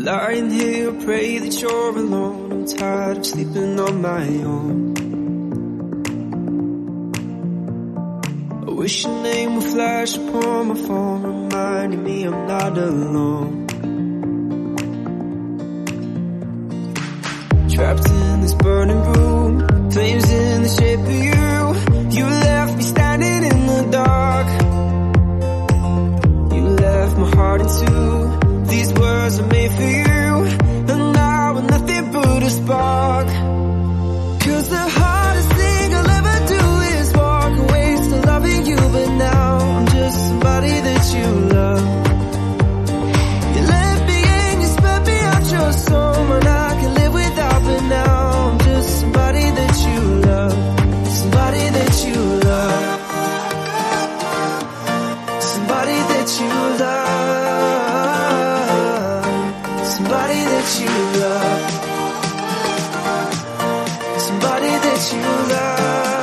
Lying here, pray that you're alone. I'm tired of sleeping on my own. I wish your name would flash upon my phone, reminding me I'm not alone. Trapped in this burning room, flames in the shape of you. You left me standing in the dark. You left my heart in two. These words are made for you, and now we're nothing but a spark. 'Cause the hardest thing I'll ever do is walk away, still loving you, but now I'm just somebody that you love. You left me and you spent me out your soul, and I can live without, but now I'm just somebody that you love. Somebody that you love. Somebody that you love. Somebody that you love. Somebody that you love.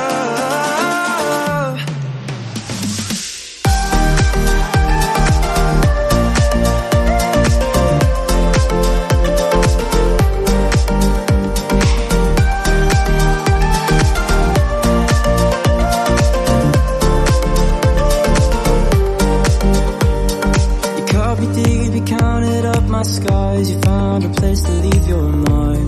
You caught me deep, you counted up my skies. You found a place to leave your mark.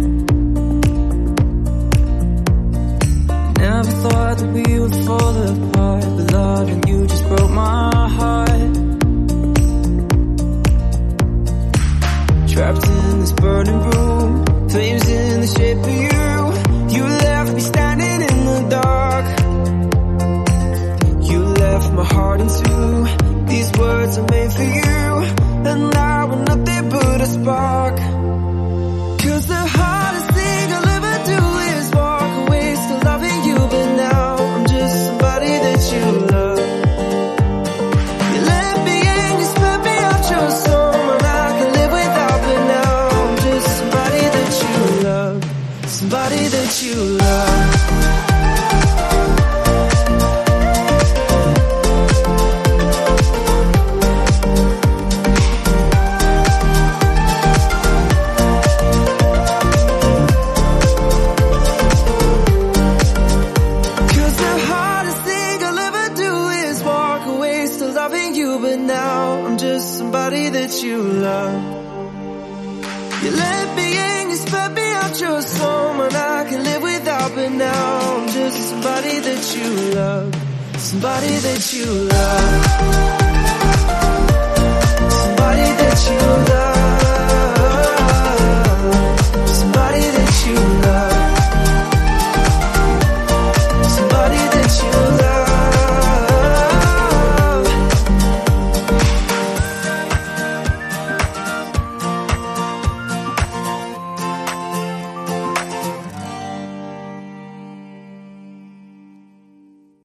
Never thought that we would fall apart, but loving you just broke my heart. Trapped in this burning room, flames in the shape of you. You left me standing in the dark. You left my heart in two. These words are made for you, and now we're nothing but a spark. 'Cause the hardest thing I'll ever do is walk away, still loving you, but now I'm just somebody that you love. You left me and you spent me out your soul, and I can live without, but now I'm just somebody that you love. Somebody that you love. Somebody that you love. You left me and you spent me out your soul, and I can live without, but now I'm just somebody that you love. Somebody that you love.